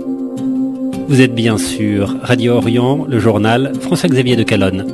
Vous êtes bien sûr Radio Orient, le journal François-Xavier de Calonne.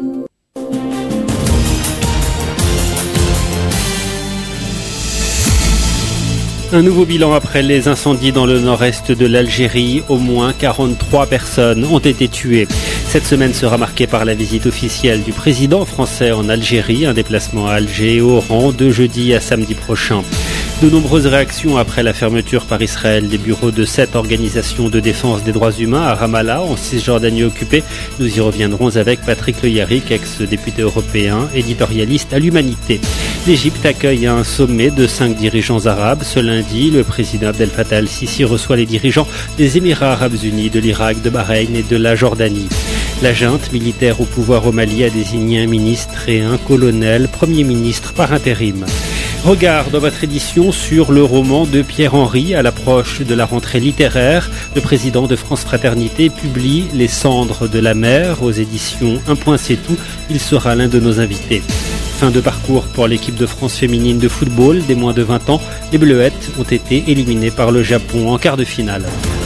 Un nouveau bilan après les incendies dans le nord-est de l'Algérie. Au moins 43 personnes ont été tuées. Cette semaine sera marquée par la visite officielle du président français en Algérie, un déplacement à Alger et Oran de jeudi à samedi prochain. De nombreuses réactions après la fermeture par Israël des bureaux de 7 organisations de défense des droits humains à Ramallah, en Cisjordanie occupée. Nous y reviendrons avec Patrick Le Yarrick, ex-député européen, éditorialiste à l'Humanité. L'Égypte accueille un sommet de 5 dirigeants arabes. Ce lundi, le président Abdel Fattah al-Sisi reçoit les dirigeants des Émirats arabes unis, de l'Irak, de Bahreïn et de la Jordanie. La junte militaire au pouvoir au Mali a désigné un ministre et un colonel, premier ministre par intérim. Regard dans votre édition sur le roman de Pierre Henry à l'approche de la rentrée littéraire. Le président de France Fraternité publie Les cendres de la mer aux éditions Un Point C'est Tout. Il sera l'un de nos invités. Fin de parcours pour l'équipe de France féminine de football des moins de 20 ans. Les Bleuettes ont été éliminées par le Japon en quart de finale.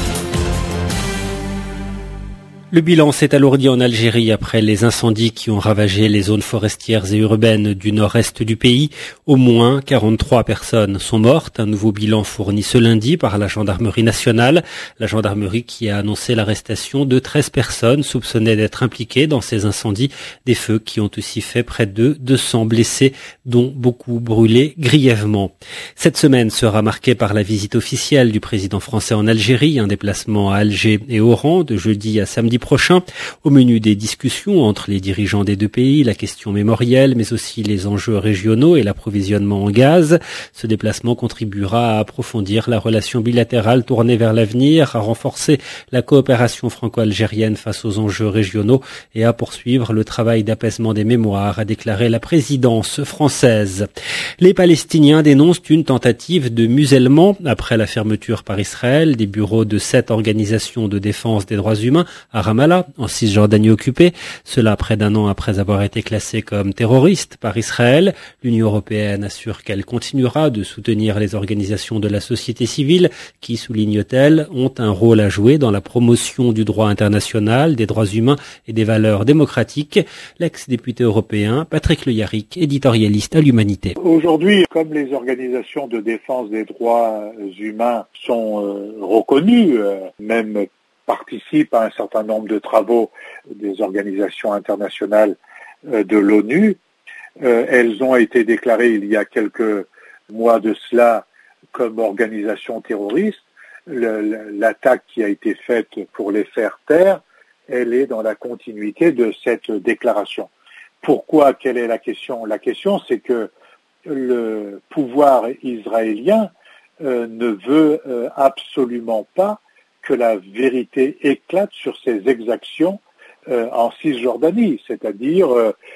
Le bilan s'est alourdi en Algérie après les incendies qui ont ravagé les zones forestières et urbaines du nord-est du pays. Au moins 43 personnes sont mortes. Un nouveau bilan fourni ce lundi par la gendarmerie nationale. La gendarmerie qui a annoncé l'arrestation de 13 personnes soupçonnées d'être impliquées dans ces incendies. Des feux qui ont aussi fait près de 200 blessés, dont beaucoup brûlés grièvement. Cette semaine sera marquée par la visite officielle du président français en Algérie, un déplacement à Alger et Oran de jeudi à samedi prochain. Au menu des discussions entre les dirigeants des deux pays, la question mémorielle, mais aussi les enjeux régionaux et l'approvisionnement en gaz. Ce déplacement contribuera à approfondir la relation bilatérale tournée vers l'avenir, à renforcer la coopération franco-algérienne face aux enjeux régionaux et à poursuivre le travail d'apaisement des mémoires, a déclaré la présidence française. Les Palestiniens dénoncent une tentative de musellement après la fermeture par Israël des bureaux de 7 organisations de défense des droits humains à Ramallah, en Cisjordanie occupée. Cela près d'un an après avoir été classés comme terroristes par Israël. L'Union européenne assure qu'elle continuera de soutenir les organisations de la société civile qui, souligne-t-elle, ont un rôle à jouer dans la promotion du droit international, des droits humains et des valeurs démocratiques. L'ex-député européen Patrick Le Yarrick, éditorialiste à l'Humanité. Aujourd'hui, comme les organisations de défense des droits humains sont reconnues, même participent à un certain nombre de travaux des organisations internationales de l'ONU. Elles ont été déclarées il y a quelques mois de cela comme organisations terroristes. L'attaque qui a été faite pour les faire taire, elle est dans la continuité de cette déclaration. Pourquoi? Quelle est la question? La question, c'est que le pouvoir israélien ne veut absolument pas que la vérité éclate sur ces exactions en Cisjordanie, c'est-à-dire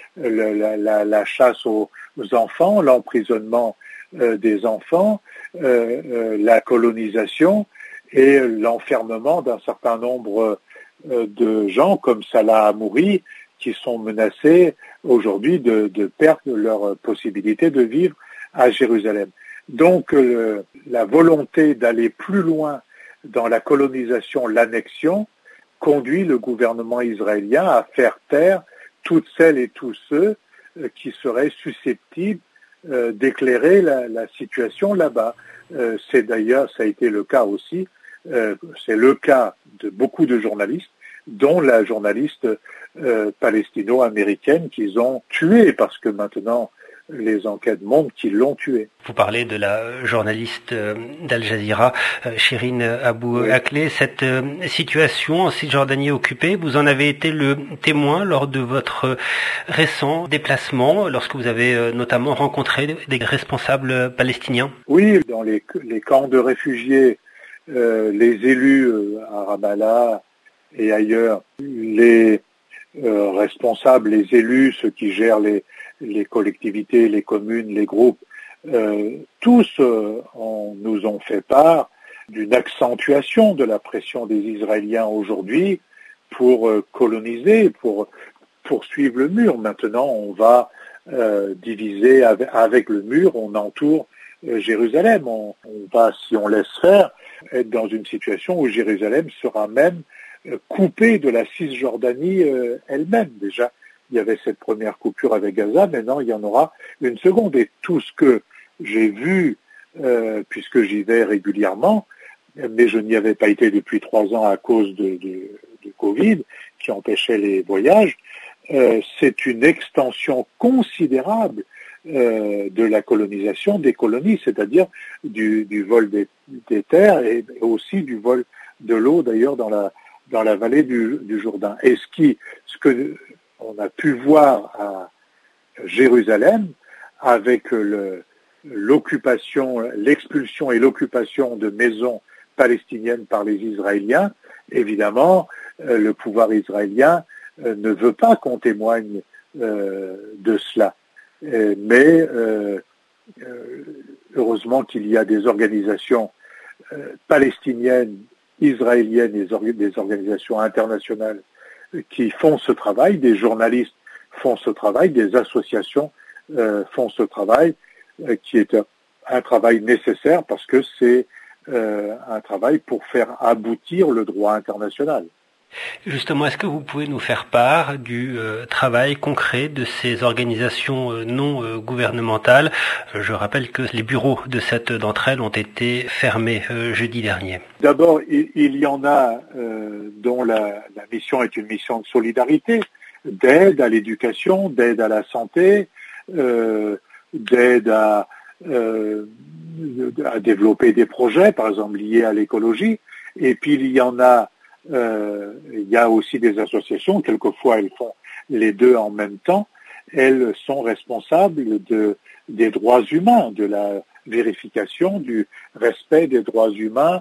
la chasse aux enfants, l'emprisonnement des enfants, la colonisation et l'enfermement d'un certain nombre de gens comme Salah Hamouri qui sont menacés aujourd'hui de perdre leur possibilité de vivre à Jérusalem. Donc la volonté d'aller plus loin dans la colonisation, l'annexion, conduit le gouvernement israélien à faire taire toutes celles et tous ceux qui seraient susceptibles d'éclairer la situation là-bas. C'est d'ailleurs, ça a été le cas aussi, c'est le cas de beaucoup de journalistes, dont la journaliste palestino-américaine qu'ils ont tuée, parce que maintenant les enquêtes montrent qu'ils l'ont tuée. Vous parlez de la journaliste d'Al Jazeera, Shirin Abu Akleh. Cette situation en Cisjordanie occupée, vous en avez été le témoin lors de votre récent déplacement, lorsque vous avez notamment rencontré des responsables palestiniens. Oui, dans les camps de réfugiés, les élus à Ramallah et ailleurs, les responsables, les élus, ceux qui gèrent les collectivités, les communes, les groupes, tous nous ont fait part d'une accentuation de la pression des Israéliens aujourd'hui pour coloniser, pour poursuivre le mur. Maintenant, on va diviser avec le mur, on entoure Jérusalem. On va, si on laisse faire, être dans une situation où Jérusalem sera même coupée de la Cisjordanie elle-même. Déjà, il y avait cette première coupure avec Gaza, maintenant il y en aura une seconde. Et tout ce que j'ai vu, puisque j'y vais régulièrement, mais je n'y avais pas été depuis 3 ans à cause de Covid, qui empêchait les voyages, c'est une extension considérable de la colonisation des colonies, c'est-à-dire du vol des terres et aussi du vol de l'eau, d'ailleurs, dans la vallée du Jourdain. Et ce que on a pu voir à Jérusalem, avec l'occupation, l'expulsion et l'occupation de maisons palestiniennes par les Israéliens, évidemment, le pouvoir israélien ne veut pas qu'on témoigne de cela. Mais heureusement qu'il y a des organisations palestiniennes, israéliennes et des organisations internationales qui font ce travail, des journalistes font ce travail, des associations font ce travail, qui est un travail nécessaire parce que c'est un travail pour faire aboutir le droit international. Justement, est-ce que vous pouvez nous faire part du travail concret de ces organisations non gouvernementales? Je rappelle que les bureaux de d'entre elles ont été fermés jeudi dernier. D'abord, il y en a dont la mission est une mission de solidarité, d'aide à l'éducation, d'aide à la santé, d'aide à développer des projets, par exemple liés à l'écologie. Et puis il y a aussi des associations, quelquefois elles font les deux en même temps, elles sont responsables des droits humains, de la vérification du respect des droits humains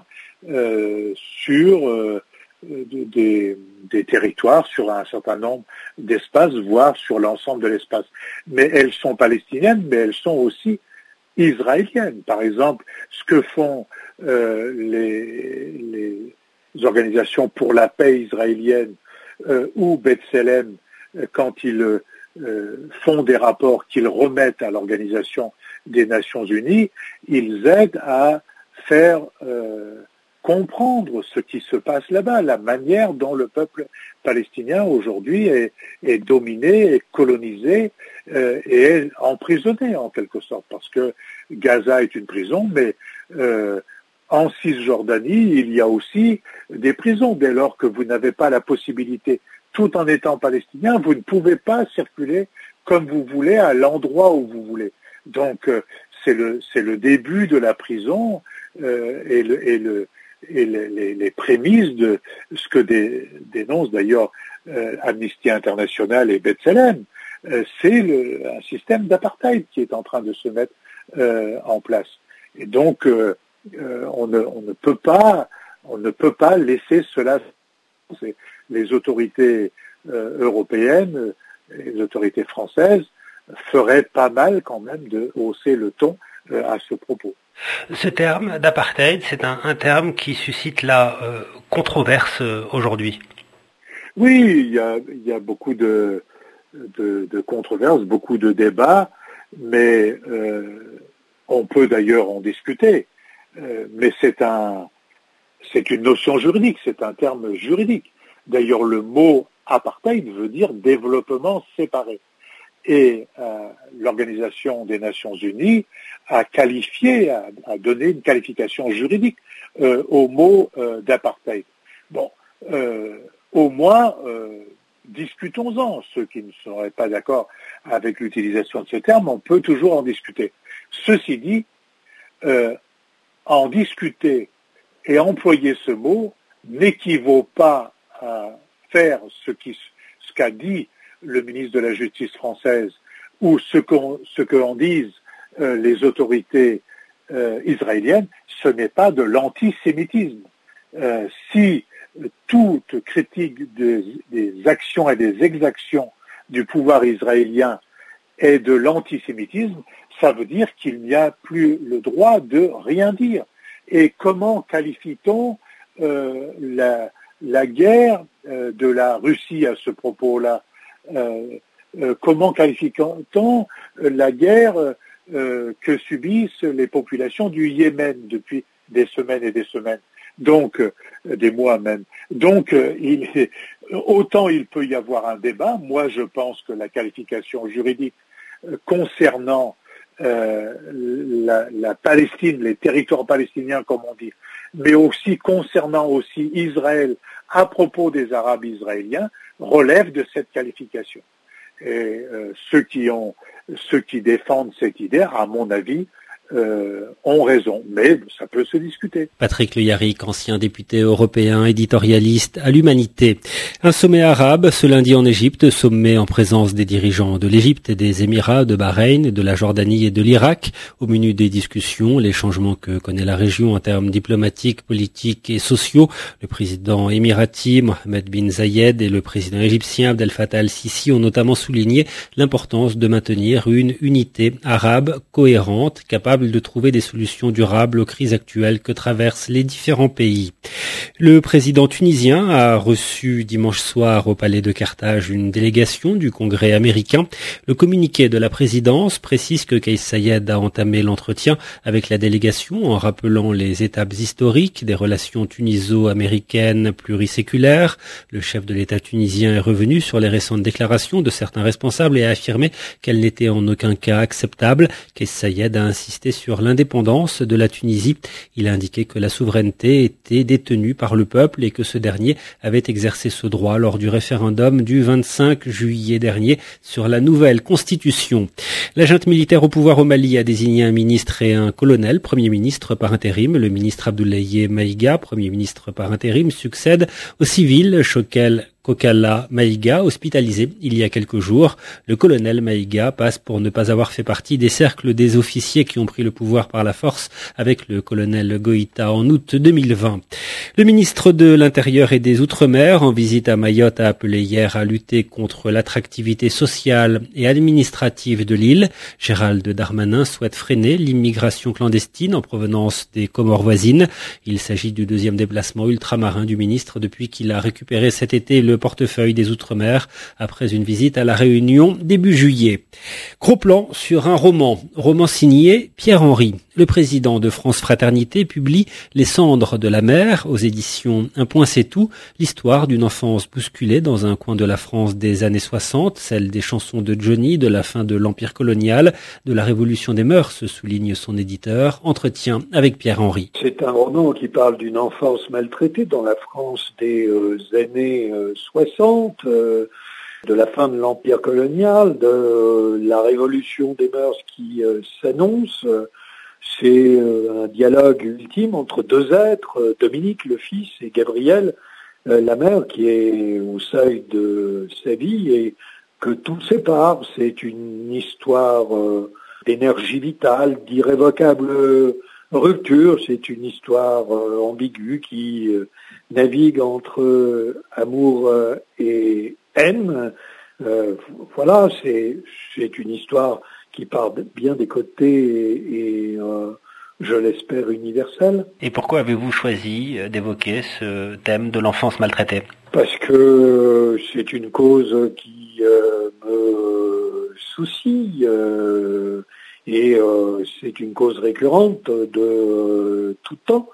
sur des territoires, sur un certain nombre d'espaces, voire sur l'ensemble de l'espace. Mais elles sont palestiniennes, mais elles sont aussi israéliennes. Par exemple, ce que font les organisations pour la paix israélienne ou B'Tselem, quand ils font des rapports qu'ils remettent à l'Organisation des Nations Unies, ils aident à faire comprendre ce qui se passe là-bas, la manière dont le peuple palestinien aujourd'hui est dominé, est colonisé et est emprisonné en quelque sorte, parce que Gaza est une prison, mais en Cisjordanie, il y a aussi des prisons. Dès lors que vous n'avez pas la possibilité, tout en étant palestinien, vous ne pouvez pas circuler comme vous voulez à l'endroit où vous voulez. Donc c'est le début de la prison et les prémices de ce que dénoncent d'ailleurs Amnesty International et B'Tselem. C'est un système d'apartheid qui est en train de se mettre en place. Et donc on ne peut pas laisser cela. Les autorités européennes, les autorités françaises feraient pas mal quand même de hausser le ton à ce propos. Ce terme d'apartheid, c'est un terme qui suscite la controverse aujourd'hui. Oui, il y a beaucoup de controverses, beaucoup de débats, mais on peut d'ailleurs en discuter. Mais c'est une notion juridique, c'est un terme juridique. D'ailleurs, le mot apartheid veut dire développement séparé. Et l'Organisation des Nations Unies a qualifié, a donné une qualification juridique au mot d'apartheid. Bon, au moins, discutons-en. Ceux qui ne seraient pas d'accord avec l'utilisation de ce terme, on peut toujours en discuter. Ceci dit, en discuter et employer ce mot n'équivaut pas à faire ce qu'a dit le ministre de la Justice française ou ce qu'en disent les autorités israéliennes. Ce n'est pas de l'antisémitisme. Si toute critique des actions et des exactions du pouvoir israélien est de l'antisémitisme, ça veut dire qu'il n'y a plus le droit de rien dire. Et comment qualifie-t-on la guerre de la Russie à ce propos-là? Comment qualifie-t-on la guerre que subissent les populations du Yémen depuis des semaines et des semaines? Donc, des mois même. Donc, autant il peut y avoir un débat. Moi, je pense que la qualification juridique concernant la Palestine, les territoires palestiniens, comme on dit, mais aussi concernant aussi Israël à propos des Arabes israéliens, relève de cette qualification. Et ceux qui défendent cette idée, à mon avis, ont raison, mais ça peut se discuter. Patrick Le Yarrick, ancien député européen, éditorialiste à l'Humanité. Un sommet arabe ce lundi en Égypte, sommet en présence des dirigeants de l'Égypte et des Émirats, de Bahreïn, de la Jordanie et de l'Irak. Au menu des discussions, les changements que connaît la région en termes diplomatiques, politiques et sociaux. Le président émirati Mohammed bin Zayed et le président égyptien Abdel Fattah al-Sisi ont notamment souligné l'importance de maintenir une unité arabe cohérente, capable de trouver des solutions durables aux crises actuelles que traversent les différents pays. Le président tunisien a reçu dimanche soir au palais de Carthage une délégation du Congrès américain. Le communiqué de la présidence précise que Kais Saied a entamé l'entretien avec la délégation en rappelant les étapes historiques des relations tuniso-américaines pluriséculaires. Le chef de l'État tunisien est revenu sur les récentes déclarations de certains responsables et a affirmé qu'elles n'étaient en aucun cas acceptables. Kais Saied a insisté sur l'indépendance de la Tunisie. Il a indiqué que la souveraineté était détenue par le peuple et que ce dernier avait exercé ce droit lors du référendum du 25 juillet dernier sur la nouvelle constitution. La junte militaire au pouvoir au Mali a désigné un ministre et un colonel, premier ministre par intérim. Le ministre Abdoulaye Maïga, premier ministre par intérim, succède au civil Kokala Maïga, hospitalisé il y a quelques jours. Le colonel Maïga passe pour ne pas avoir fait partie des cercles des officiers qui ont pris le pouvoir par la force avec le colonel Goïta en août 2020. Le ministre de l'Intérieur et des Outre-mer, en visite à Mayotte, a appelé hier à lutter contre l'attractivité sociale et administrative de l'île. Gérald Darmanin souhaite freiner l'immigration clandestine en provenance des Comores voisines. Il s'agit du deuxième déplacement ultramarin du ministre depuis qu'il a récupéré cet été le portefeuille des Outre-mer après une visite à La Réunion début juillet. Gros plan sur un roman signé Pierre Henry. Le président de France Fraternité publie Les cendres de la mer aux éditions Un point c'est tout, l'histoire d'une enfance bousculée dans un coin de la France des années 60, celle des chansons de Johnny, de la fin de l'Empire colonial, de la révolution des mœurs, souligne son éditeur. Entretien avec Pierre Henry. C'est un roman qui parle d'une enfance maltraitée dans la France des années 60, de la fin de l'Empire colonial, de la révolution des mœurs qui s'annonce. C'est un dialogue ultime entre deux êtres, Dominique, le fils, et Gabrielle, la mère, qui est au seuil de sa vie et que tout sépare. C'est une histoire d'énergie vitale, d'irrévocable rupture. C'est une histoire ambiguë qui navigue entre amour et haine. Voilà, c'est une histoire qui part bien des côtés et je l'espère, universelle. Et pourquoi avez-vous choisi d'évoquer ce thème de l'enfance maltraitée ? Parce que c'est une cause qui me soucie et c'est une cause récurrente de tout temps.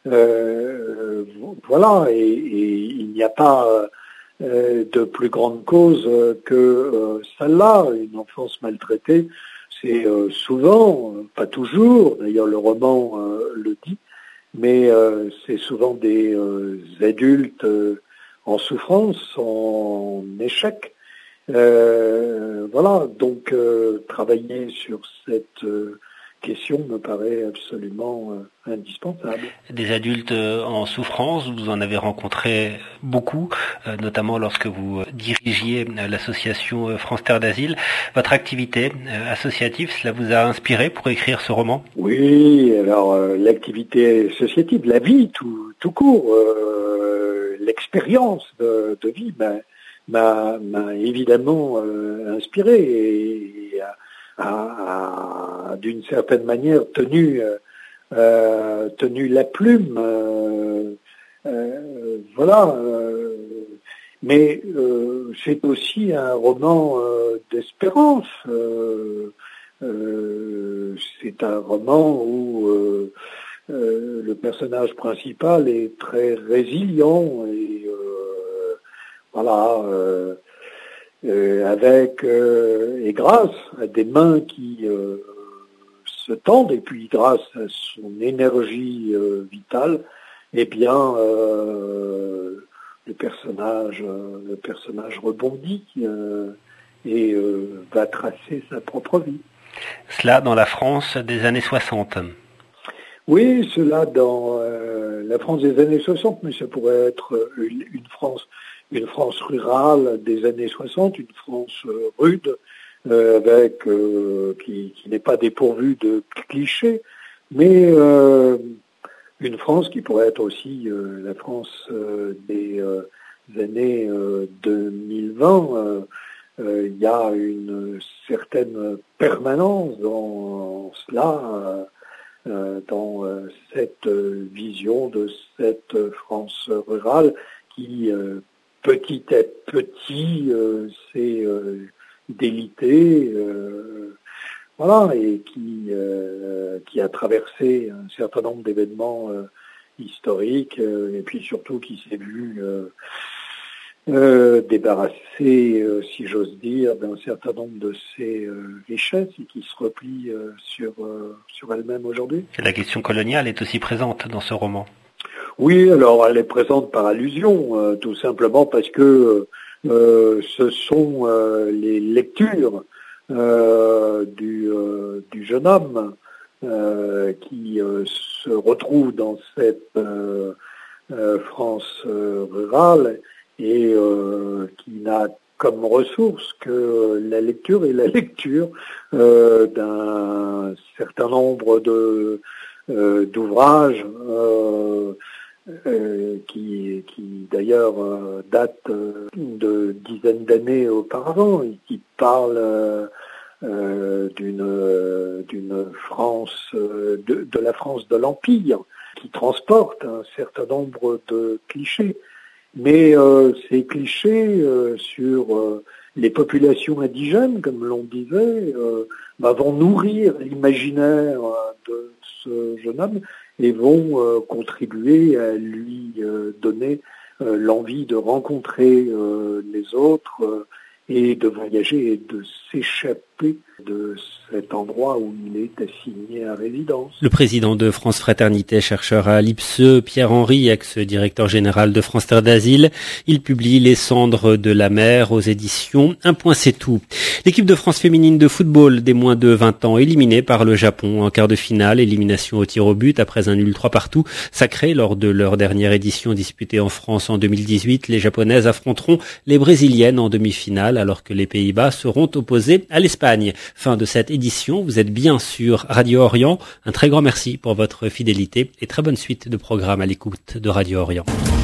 Voilà, et il n'y a pas de plus grande cause que celle-là, une enfance maltraitée. C'est souvent, pas toujours, d'ailleurs le roman le dit, mais c'est souvent des adultes en souffrance, en échec. Voilà, donc travailler sur cette question me paraît absolument indispensable. Des adultes en souffrance, vous en avez rencontré beaucoup, notamment lorsque vous dirigiez l'association France Terre d'Asile. Votre activité associative, cela vous a inspiré pour écrire ce roman ? Oui, alors l'activité associative, la vie tout court, l'expérience de vie m'a évidemment inspiré et a d'une certaine manière tenu la plume, voilà. Mais c'est aussi un roman d'espérance. C'est un roman où le personnage principal est très résilient et et grâce à des mains qui se tendent et puis grâce à son énergie vitale, eh bien le personnage rebondit et va tracer sa propre vie. Cela dans la France des années 60. Oui, cela dans la France des années 60, mais ça pourrait être une France rurale des années 60, une France rude, qui n'est pas dépourvue de clichés, mais une France qui pourrait être aussi la France des années 2020. Il y a une certaine permanence dans cela, dans cette vision de cette France rurale qui, petit à petit, s'est délitée, et qui a traversé un certain nombre d'événements historiques, et puis surtout qui s'est vu débarrassée, si j'ose dire, d'un certain nombre de ses richesses et qui se replie sur elle-même aujourd'hui. La question coloniale est aussi présente dans ce roman. Oui, alors elle est présente par allusion, tout simplement parce que ce sont les lectures du jeune homme qui se retrouve dans cette France rurale et qui n'a comme ressource que la lecture et la lecture d'un certain nombre d'ouvrages qui d'ailleurs datent de dizaines d'années auparavant et qui parlent d'une France, de la France de l'Empire, qui transporte un certain nombre de clichés. Mais ces clichés sur les populations indigènes, comme l'on disait, vont nourrir l'imaginaire de ce jeune homme et vont contribuer à lui donner l'envie de rencontrer les autres et de voyager et de s'échapper de cet endroit où il est assigné à résidence. Le président de France Fraternité, chercheur à l'IPSE, Pierre-Henri, ex-directeur général de France Terre d'Asile, il publie Les Cendres de la mer aux éditions Un Point C'est Tout. L'équipe de France féminine de football des moins de 20 ans éliminée par le Japon en quart de finale, élimination au tir au but après un nul 3-3 sacré lors de leur dernière édition disputée en France en 2018. Les Japonaises affronteront les Brésiliennes en demi-finale alors que les Pays-Bas seront opposés à l'Espagne. Fin de cette édition, vous êtes bien sur Radio Orient. Un très grand merci pour votre fidélité et très bonne suite de programmes à l'écoute de Radio Orient.